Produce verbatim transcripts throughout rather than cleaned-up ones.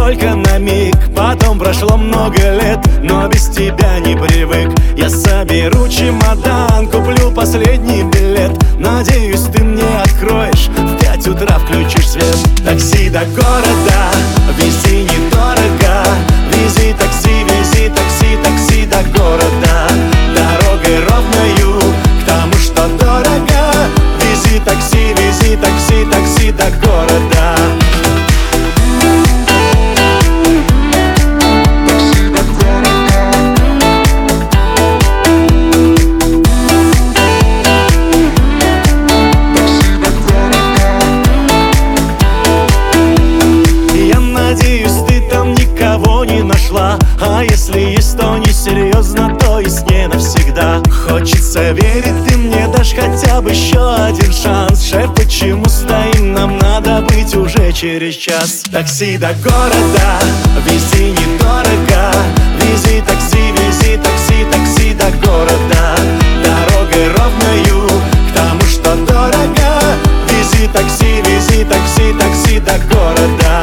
только на миг. Потом прошло много лет, но без тебя не привык. Я соберу чемодан, куплю последний билет. Надеюсь, ты мне откроешь, в пять утра включишь свет. Такси до города, вези недорого. Вези такси, вези такси, такси до города. Дорогой ровною к тому, что дорого. Вези такси, вези такси, такси до города. А если есть, то несерьезно, то есть не навсегда. Хочется верить, ты мне дашь хотя бы еще один шанс. Шеф, почему стоим? Нам надо быть уже через час. Такси до города, вези недорого. Вези такси, вези такси, такси до города. Дорогой ровною к тому, что дорого. Вези такси, вези такси, такси до города.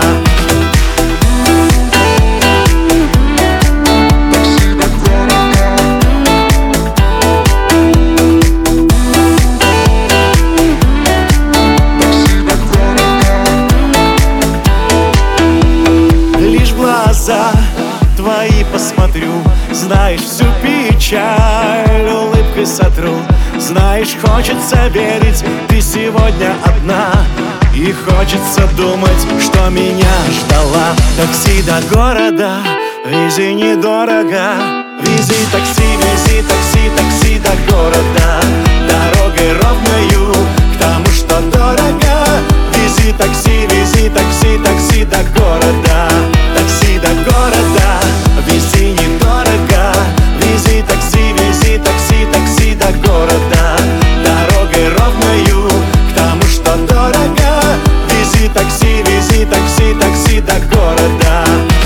Твои посмотрю, знаешь, всю печаль улыбкой сотру. Знаешь, хочется верить, ты сегодня одна. И хочется думать, что меня ждала. Такси до города, вези недорого. Вези такси, вези такси, такси до города. Дорогой ровною к тому, что дорого. Вези такси, вези такси, такси до города. Такси до города, вези недорого. Вези такси, вези такси, такси до города. Дорогой ровною к тому, что дорого. Вези такси, вези такси, такси до города.